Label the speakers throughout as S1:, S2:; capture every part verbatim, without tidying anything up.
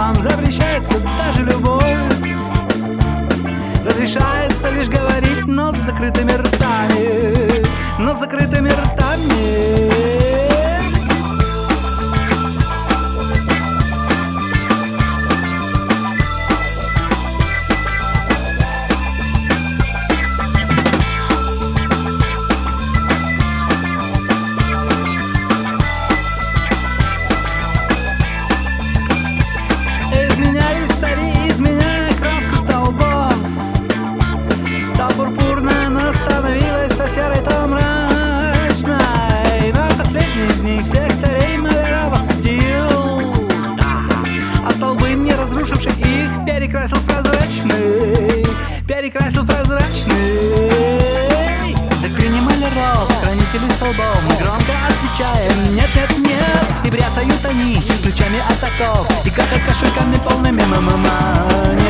S1: Нам запрещается даже любовь. Разрешается лишь говорить, но с закрытыми ртами, но с закрытыми ртами. Изменялись цари, изменяя краску столбов. То пурпурная, но становилась то серой, то мрачной. Но последний из них всех царей маляров осудил, да. А столбы, не разрушивших их, перекрасил в прозрачный, перекрасил в прозрачный. Доктрине маляров, хранители столбов, мы громко отвечаем: нет, нет, нет. И бряцают они ключами от оков и какают кошельками полными ма-ма-ма.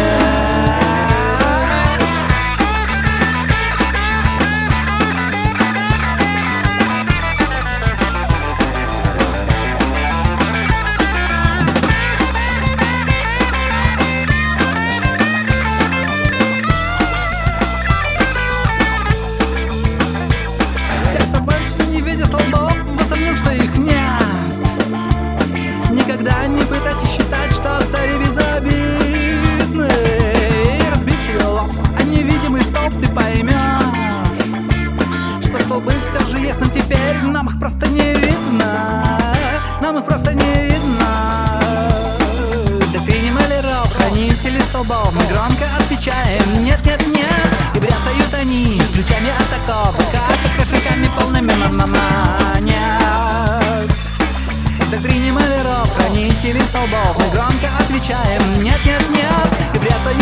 S1: Никогда не пытайтесь считать, что цари безобидны. И разбив себе лоб о невидимый столб, ты поймешь, что столбы все же есть, но теперь нам их просто не видно. Нам их просто не видно. Доктрине маляров, хранители столбов, мы громко отвечаем: нет, нет, нет. И бряцают они ключами от оков, как кошельками полными ма-ма-ма. Нет. Доктрине маляров, хранители столбов, мы громко отвечаем: нет, нет, нет. И бряцают